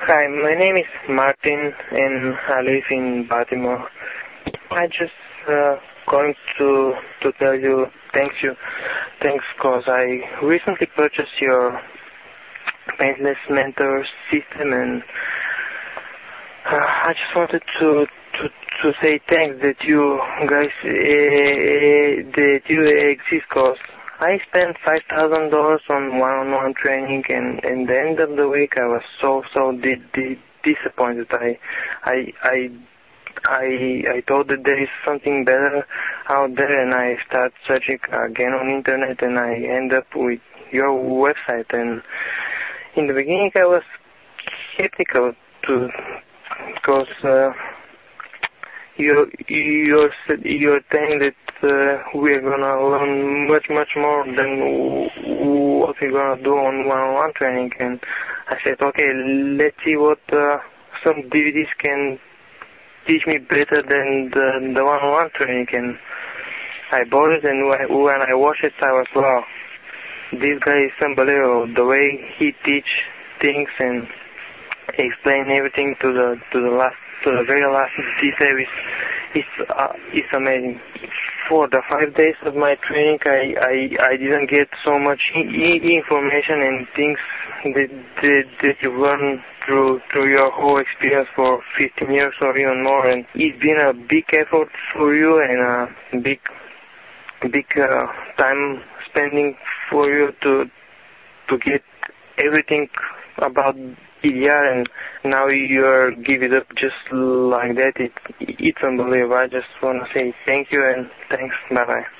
Hi, my name is Martin and I live in Baltimore. I just going to tell you thanks because I recently purchased your Paintless Mentor system, and I just wanted to say thanks that you guys that you exist, because I spent $5,000 on one-on-one training, and at the end of the week I was so disappointed. I thought that there is something better out there, and I start searching again on internet, and I end up with your website. And in the beginning I was skeptical because you're saying that we're gonna learn much more than what we're gonna do on one-on-one training. And I said, okay, let's see what some DVDs can teach me better than the one-on-one training. And I bought it, and when I watched it, I was, wow, this guy is unbelievable. The way he teach things and explain everything to the very last detail is amazing. For the 5 days of my training, I didn't get so much information and things that you learn through your whole experience for 15 years or even more. And it's been a big effort for you and a big time spending for you to get everything about EDR, and now you're give it up just like that. It's unbelievable. I just want to say thank you and thanks. Bye bye.